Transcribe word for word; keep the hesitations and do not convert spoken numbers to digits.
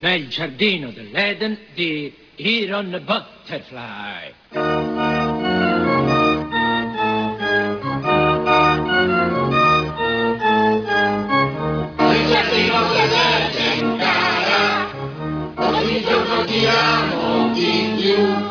Nel giardino dell'Eden di Iron Butterfly. Nel giardino dell'Eden, cara, ogni giorno ti amo di più.